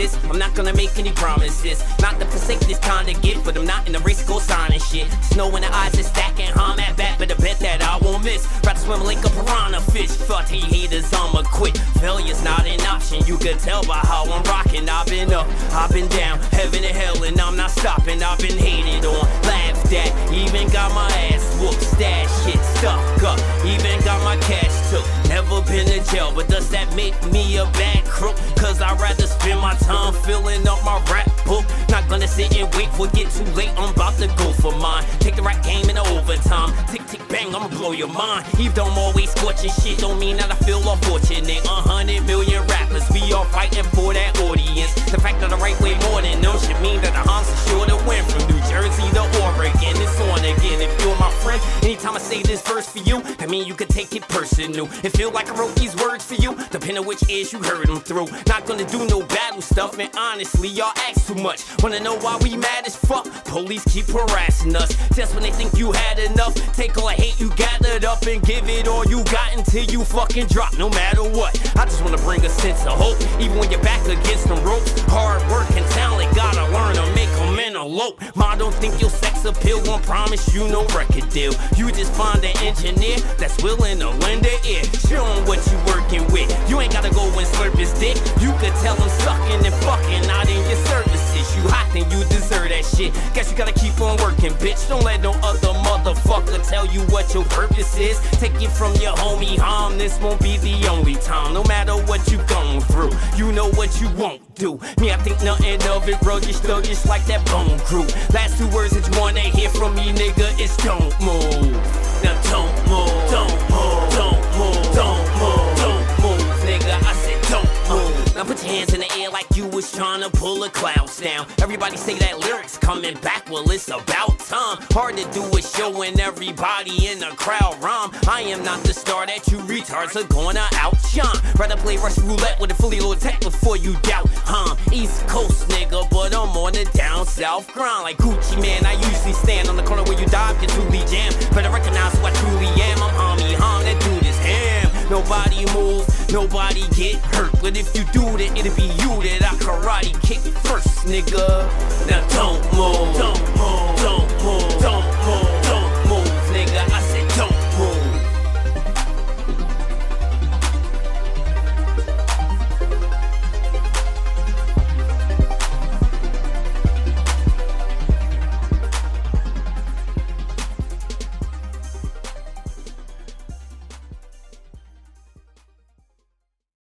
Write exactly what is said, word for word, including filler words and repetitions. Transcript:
this, I'm not gonna make any promises. Not to forsake this kind of gift, but I'm not in the race to go signing shit. Snow in the eyes is stacking, huh? I'm at bat, but I bet that I won't miss. Rather swim like a piranha fish. Fuck you haters, I'ma quit. Failure's not an option, you can tell by how I'm rocking. I've been up, I've been down, heaven and hell, and I'm not stopping. I've been hated on, laughed at, even got my ass whooped. Stash shit stuck up, even got my cash took. Never been to jail, but does that make me a bad crook? Cause I'd rather spend my time filling up my rap book. Not gonna sit and wait for it get too late, I'm about to go for mine. Take the rap game in overtime. Tick, tick, bang, I'ma blow your mind. Even though I'm always scorching shit, don't mean that I feel unfortunate. A hundred million rappers, we all fighting for that audience. The fact that I write way more than them should mean that the Hans is sure to win. From New Jersey to Oregon, it's on again. If you're my friend, anytime I say this verse for you, I mean you can take it personal. It feel like I wrote these words for you, depending on which ears you heard them through. Not gonna do no battle stuff, and honestly, y'all ask too much. Wanna know why we mad as fuck? Police keep harassing us. Just when they think you had enough, take all the hate you gathered up and give it all you got until you fucking drop, no matter what. I just wanna bring a sense of hope, even when you're back against the ropes. Hard work and talent, gotta learn to make them elope. Ma, don't think your sex appeal won't promise you no record deal. You just find an engineer that's willing to lend an ear. Show him what you working with. You ain't gotta go and slurp his dick. You could tell him sucking and fucking out in your services. You hot, then you deserve that shit. Guess you gotta keep on working, bitch. Don't let no other motherfucker tell you what your purpose is. Take it from your homie, Ham. This won't be the only time. No matter what you going through, you know what you won't do. Me, I think nothing of it, bro. You're still just like that bone crew. Last two words that you wanna hear from me, nigga, is don't move. Now don't move, don't move, don't move, don't move, don't move, nigga. I said don't move. Now put your hands in the air like you was trying to pull a clouds down. Everybody say that lyrics coming back, well it's about time. Hard to do a show when everybody in the crowd rhyme. I am not the star that you retards are gonna outshine. Rather play rush roulette with a fully loaded tech before you doubt, huh? East Coast nigga, but I'm on the down south grind. Like Gucci man, I usually stand on the corner where you dive, get truly jam. Better recognize who I truly am. I'm homie, hum, that dude is ham. Nobody move, nobody get hurt. But if you do that, it'll be you that I karate kick first, nigga. Now don't move, don't move.